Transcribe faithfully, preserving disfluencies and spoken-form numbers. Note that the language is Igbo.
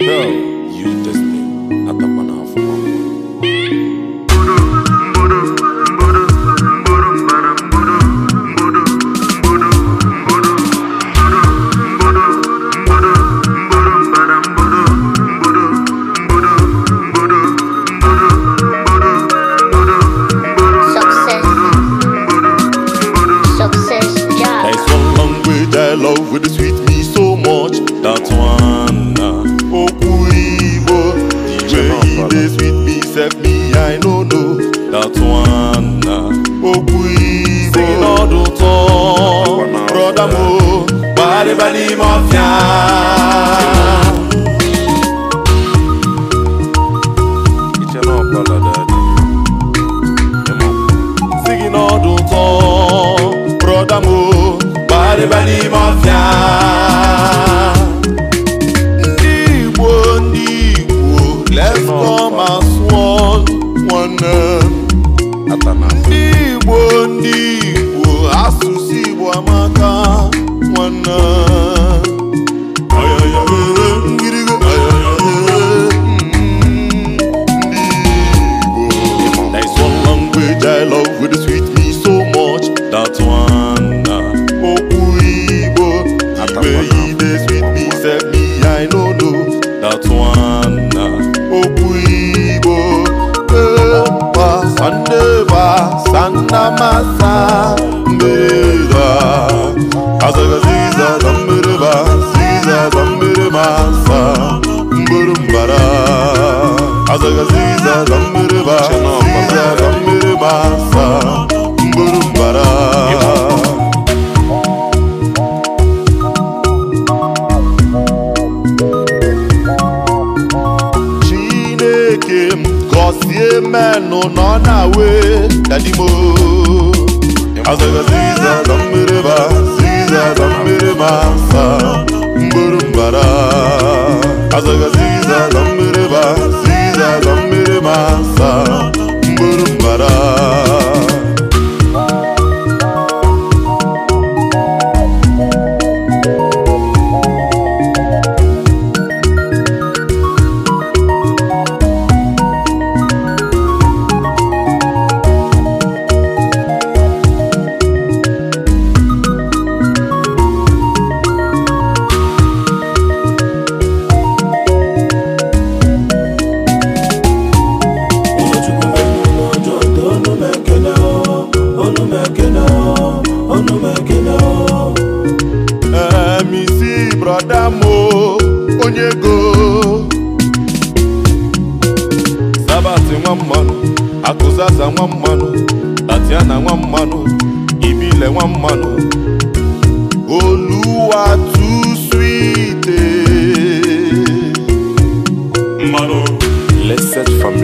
Hell, you Destiny. Atapana for love with the sweet me so much. That one, oh Kuibo, the way they sweet me, set me, I know no. That one, oh Kuibo, sing all the time, brother mo, body body mafia. Singing all the time, brother mo. Bali mafia, Igbo, Igbo, let's come as one, one. Igbo, Igbo, asusi Igbo amaka, one. There is one language I love with the sweet me so much. That one. I know no, that one. Oh, Kuibo, Eba, Sandeva, Sanda Masa, Mbeda, Azaga Ziza, Zambireba, Ziza, Zambiremasa, Mburumbara, Azaga Ziza, Zambireba, Ziza, Zambiremasa, Mburumbara. Gosie menu no na we dadimo Azaga ziza zambireba ziza zambireba sa mburumbara Azaga ziza zambireba ziza zambireba sa mburumbara brother mo onyego Sabati nwa mmanụ Akụzaza nwa mmanụ Tatiana nwa mmanụ Ibile nwa mmanụ Oluwa too sweet mmanụ. Let's search for me.